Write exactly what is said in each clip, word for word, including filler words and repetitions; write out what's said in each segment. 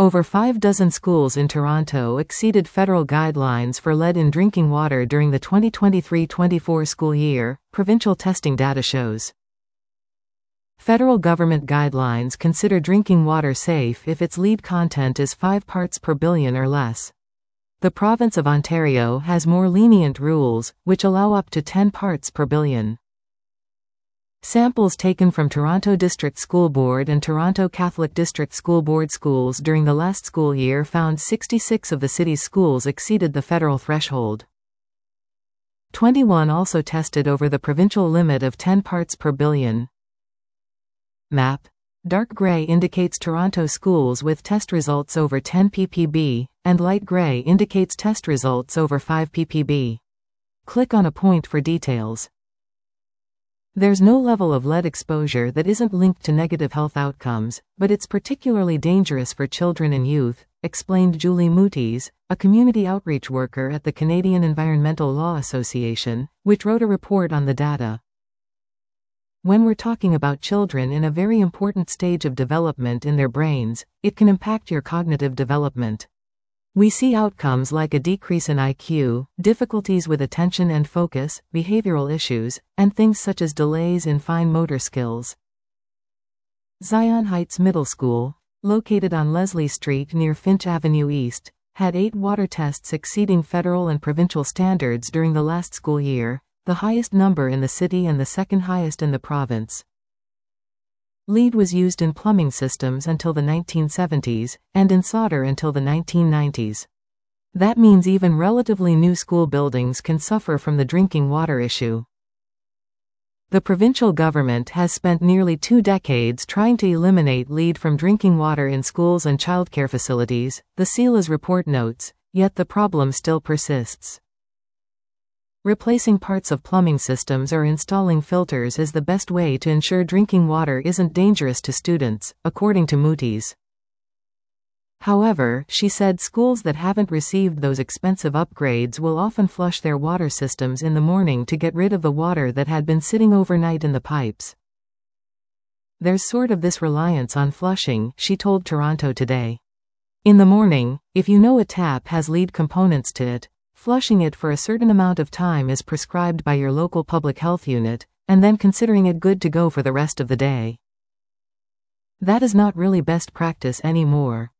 Over five dozen schools in Toronto exceeded federal guidelines for lead in drinking water during the twenty twenty-three twenty-four school year, provincial testing data shows. Federal government guidelines consider drinking water safe if its lead content is five parts per billion or less. The province of Ontario has more lenient rules, which allow up to ten parts per billion. Samples taken from Toronto District School Board and Toronto Catholic District School Board schools during the last school year found sixty-six of the city's schools exceeded the federal threshold. twenty-one also tested over the provincial limit of ten parts per billion. Map. Dark gray indicates Toronto schools with test results over ten p p b, and light gray indicates test results over five p p b. Click on a point for details. There's no level of lead exposure that isn't linked to negative health outcomes, but it's particularly dangerous for children and youth, explained Julie Moutiers, a community outreach worker at the Canadian Environmental Law Association, which wrote a report on the data. When we're talking about children in a very important stage of development in their brains, it can impact your cognitive development. We see outcomes like a decrease in I Q, difficulties with attention and focus, behavioral issues, and things such as delays in fine motor skills. Zion Heights Middle School, located on Leslie Street near Finch Avenue East, had eight water tests exceeding federal and provincial standards during the last school year, the highest number in the city and the second highest in the province. Lead was used in plumbing systems until the nineteen seventies, and in solder until the nineteen nineties. That means even relatively new school buildings can suffer from the drinking water issue. The provincial government has spent nearly two decades trying to eliminate lead from drinking water in schools and childcare facilities, the C E L A's report notes, yet the problem still persists. Replacing parts of plumbing systems or installing filters is the best way to ensure drinking water isn't dangerous to students, according to Moutiers. However, she said schools that haven't received those expensive upgrades will often flush their water systems in the morning to get rid of the water that had been sitting overnight in the pipes. There's sort of this reliance on flushing, she told Toronto Today. In the morning, if you know a tap has lead components to it, flushing it for a certain amount of time is prescribed by your local public health unit, and then considering it good to go for the rest of the day. That is not really best practice anymore.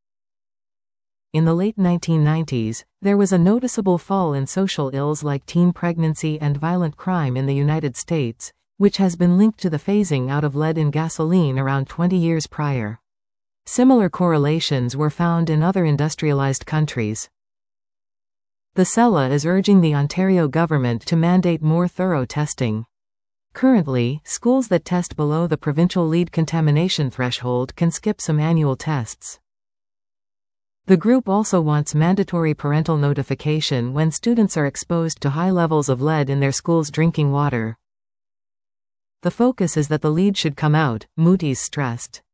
In the late nineteen nineties, there was a noticeable fall in social ills like teen pregnancy and violent crime in the United States, which has been linked to the phasing out of lead in gasoline around twenty years prior. Similar correlations were found in other industrialized countries. The C E L A is urging the Ontario government to mandate more thorough testing. Currently, schools that test below the provincial lead contamination threshold can skip some annual tests. The group also wants mandatory parental notification when students are exposed to high levels of lead in their school's drinking water. The focus is that the lead should come out, Moutiers stressed.